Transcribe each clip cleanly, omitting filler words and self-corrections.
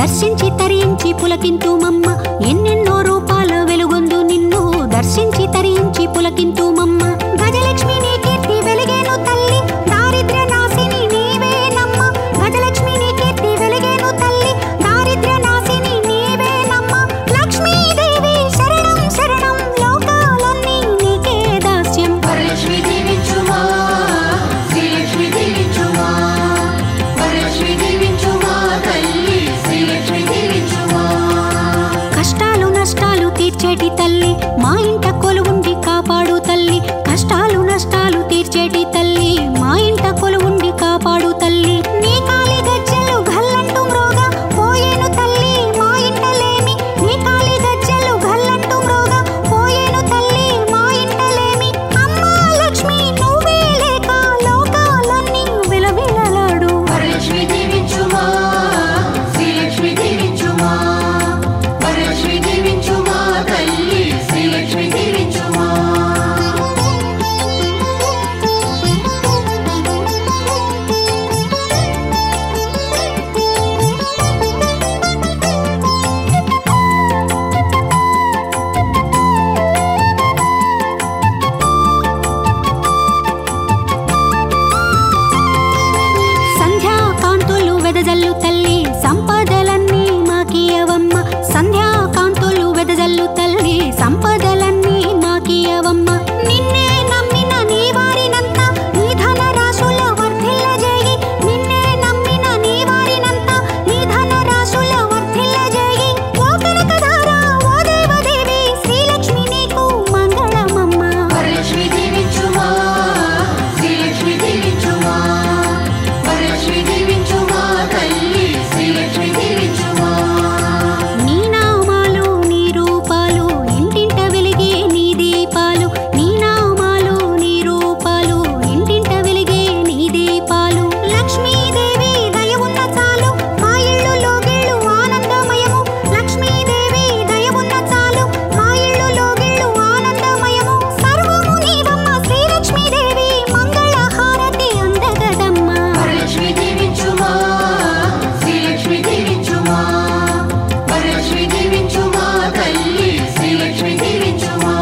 దర్శించి తరించి పులకింతుమమ్మ ఎన్నెన్నో రూపాల వెలుగొందు నిన్ను దర్శించి తరించి పులకింతుమమ్మ గజలక్ష్మి నీ కీర్తి వెలిగేను తల్లి దారిద్ర్య నాశిని నీవేనమ్మ గజలక్ష్మి నీ కీర్తి వెలిగేను తల్లి దారిద్ర్య నాశిని నీవేనమ్మ లక్ష్మీదేవి శరణం శరణం లోకాలన్నీ నీకే దాస్యం వరలక్ష్మి దీవించుమా శ్రీలక్ష్మి దీవించుమా వరలక్ష్మి దీవించుమా తల్లి శ్రీలక్ష్మి దీవించుమా కష్టాలు నష్టాలు తీర్చేటి తల్లి మా ఇంట కొలువుండి కాపాడు తల్లి కష్టాలు నష్టాలు తీర్చేటి తల్లి మా ఇంట కొలువుండి కాపాడు తల్లి నీ కాలి గజ్జలు గల్లంటూ మ్రోగా పోయేను తల్లి మా ఇంటలేమి నీ కాలి గజ్జలు గల్లంటూ మ్రోగా పోయేను తల్లి మా ఇంటలేమి అమ్మా లక్ష్మి నువ్వే లేక లోకాలన్నీ విలవిలలాడు వరలక్ష్మి దీవించుమా శ్రీలక్ష్మి దీవించుమా వరలక్ష్మి దీవించుమా తల్లి శ్రీలక్ష్మి దీవించుమా సంధ్యా కాంతులు వెదజల్లు తల్లి సంపదలన్నీ మాకియవమ్మ సంధ్యా కాంతులు వెదజల్లు తల్లి సంపదలన్నీ మాకియవమ్మ నిన్నే నమ్మిన నీ వారినంతా నీ ధన రాశుల వర్ధిల్లజేయి నిన్నే నమ్మిన నీ వారినంతా నీ ధన రాశుల వర్ధిల్లజేయి ఓ కనకధార ఓ దేవదేవి శ్రీలక్ష్మి నీకు మంగళమమ్మ వరలక్ష్మి దీవించుమా శ్రీలక్ష్మి దీవించుమా వరలక్ష్మి దీవించుమా తల్లి శ్రీలక్ష్మి దీవించుమా నీ నామాలు నీ రూపాలు ఇంటింట వెలిగే నీ దీపాలు నీ నామాలు నీ రూపాలు ఇంటింట వెలిగే నీ దీపాలు లక్ష్మీదేవి దయ ఉన్న చాలు మా ఇళ్ళు లోగిళ్ళు ఆనందమయము లక్ష్మీదేవి దయ ఉన్న చాలు మా ఇళ్ళు లోగిళ్ళు ఆనందమయము సర్వము నీవమ్మ శ్రీలక్ష్మీదేవి మంగళ హారతి అందగదమ్మ వరలక్ష్మి దీవించుమా శ్రీలక్ష్మి దీవించుమా వరలక్ష్మి దీవించుమా తల్లి శ్రీలక్ష్మి దీవించుమా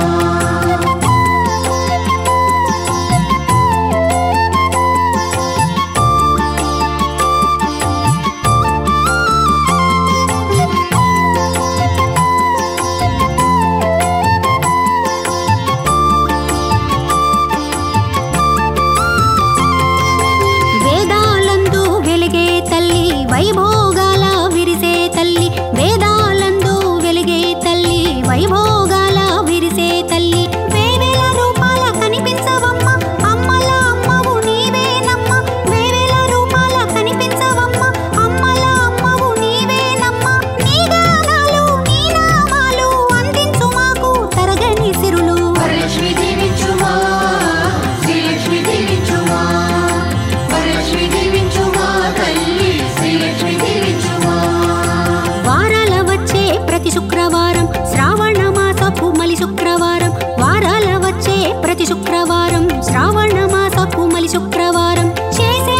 వేదాలందు వెలిగే తల్లి వైభోగాల విరిసే తల్లి వేదాలందు వెలిగే తల్లి వైభోగాల విరిసే తల్లి వేవేల రూపాల కనిపించవమ్మ అమ్మల అమ్మవు నీవేనమ్మ వేవేల రూపాల కనిపించవమ్మ అమ్మల అమ్మవు నీవేనమ్మ నీ గానాలు నీ నామాలు అందించు మాకు తరగని సిరులు వరలక్ష్మి దీవించుమా శ్రీలక్ష్మి దీవించుమా వరలక్ష్మి దీవించుమా తల్లి శ్రీలక్ష్మి దీవించుమా వారాల వచ్చే ప్రతి శుక్రవారం శ్రావణ మాసపు మలి శుక్రవారం వారాల వచ్చే ప్రతి శుక్రవారం శ్రావణ మాసపు మలి శుక్రవారం చేసే